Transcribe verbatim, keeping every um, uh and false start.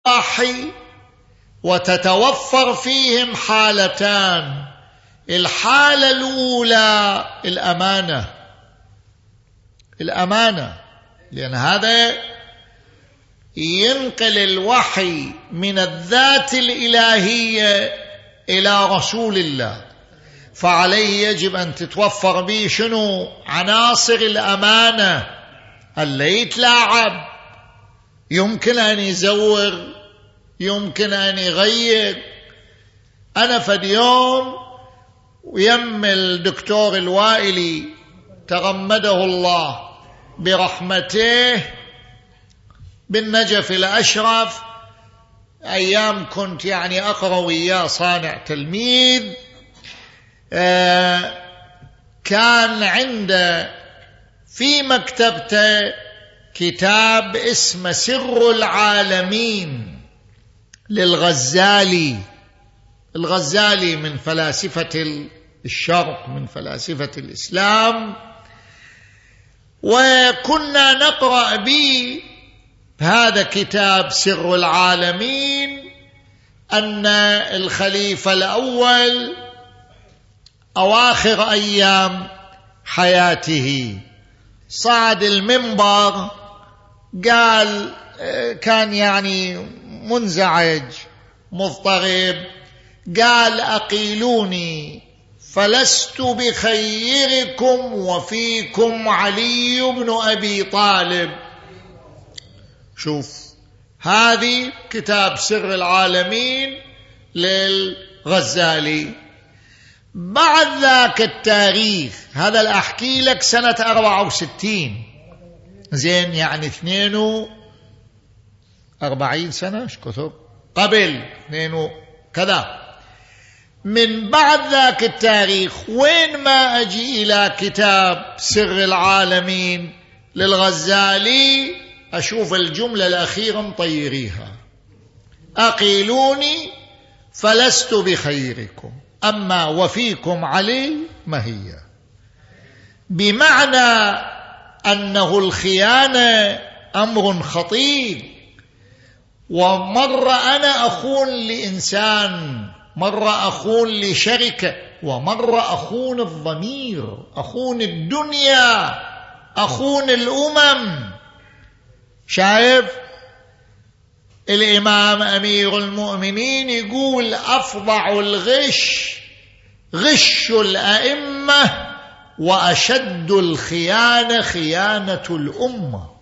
الوحي وتتوفر فيهم حالتان. الحالة الأولى الأمانة، الأمانة، لأن هذا ينقل الوحي من الذات الإلهية إلى رسول الله، فعليه يجب أن تتوفر به شنو؟ عناصر الأمانة. اللي يتلاعب يمكن أن يزور، يمكن أن يغير. أنا فد يوم ويم الدكتور الوائلي تغمده الله برحمته بالنجف الأشرف، أيام كنت يعني أقرأ وياه صانع تلميذ، آه كان عنده في مكتبته كتاب اسمه سر العالمين للغزالي. الغزالي من فلاسفة الشرق، من فلاسفة الإسلام، وكنا نقرأ به هذا كتاب سر العالمين أن الخليفة الأول أواخر أيام حياته صعد المنبر، قال، كان يعني منزعج مضطرب، قال: أقيلوني فلست بخيركم وفيكم علي بن أبي طالب. شوف، هذه كتاب سر العالمين للغزالي. بعد ذاك التاريخ، هذا الأحكي لك سنة أربعة وستين، زين يعني اثنين وأربعين سنة، ايش كثر قبل اثنين كذا. من بعد ذاك التاريخ وين ما أجي إلى كتاب سر العالمين للغزالي أشوف الجملة الأخيرة مطيريها: أقيلوني فلست بخيركم أما وفيكم علي ما هي. بمعنى أنه الخيانة أمر خطير، ومرة أنا أخون لإنسان، مرة أخون لشركة، ومرة أخون الضمير، أخون الدنيا، أخون الأمم. شايف الإمام أمير المؤمنين يقول: أفظع الغش غش الأئمة، وأشد الخيانة خيانة الأمة.